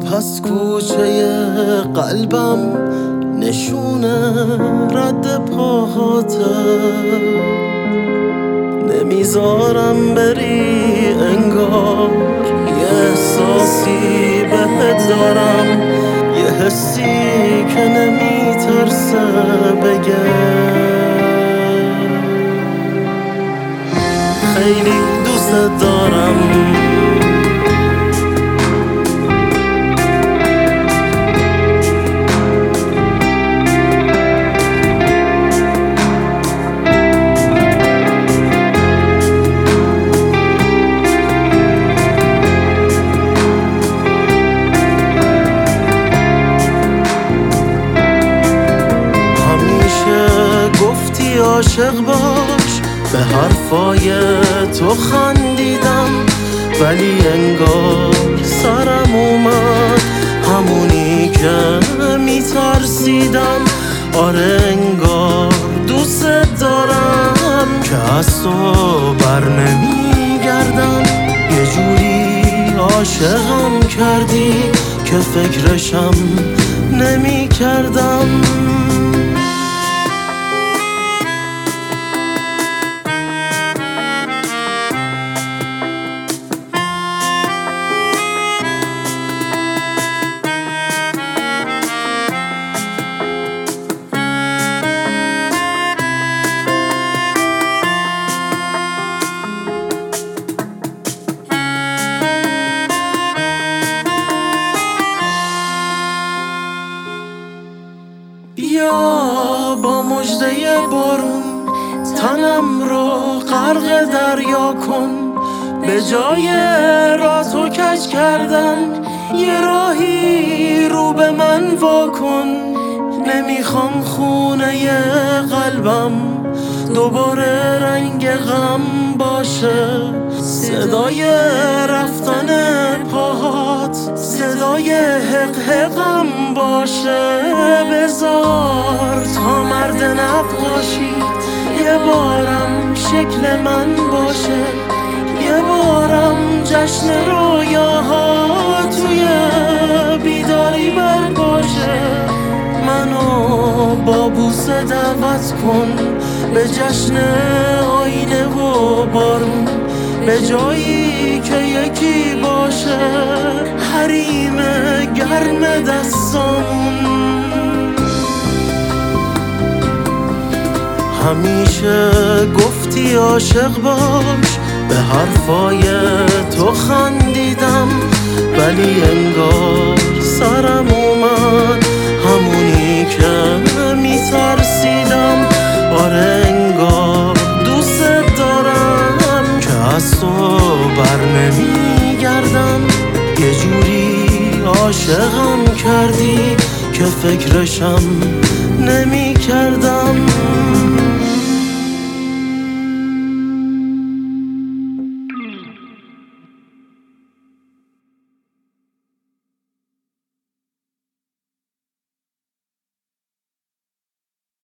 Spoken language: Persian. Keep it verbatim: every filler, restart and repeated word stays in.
پس کوچه قلبم نشونه رد پاهاته، نمیذارم بری انگار یه احساسی بهت دارم، یه حسی که نمیترسه بگه. خیلی دوست دارم، عاشق باش، به حرفای تو خندیدم ولی انگار سرم اومد همونی که میترسیدم. آره انگار دوست دارم که از تو بر نمیگردم، یه جوری عاشقم کردی که فکرشم نمیکردم. بیا با مژده بارون تنم رو غرق دریا کن، به جای راه تو کج کردن یه راهی رو به من واکن. نمیخوام خونه قلبم دوباره رنگ غم باشه، صدای رفتن پاهات صدای حق حقم باشه. بذار تا مرد نقاشی یه بارم شکل من باشه، یه بارم جشن رویاها توی بیداری برپاشه. منو با بوسه دعوت کن به جشن آینه و بارون، به جایی که یکی باشه حریم گرم دستامون. همیشه گفتی عاشق باش، به حرفای تو خندیدم ولی انگار سرم اومد همونی که میترسیدم. آره انگار دوست دارم که از تو بر نمیگردم، یه جوری عاشقم کردی که فکرشم نمیکردم.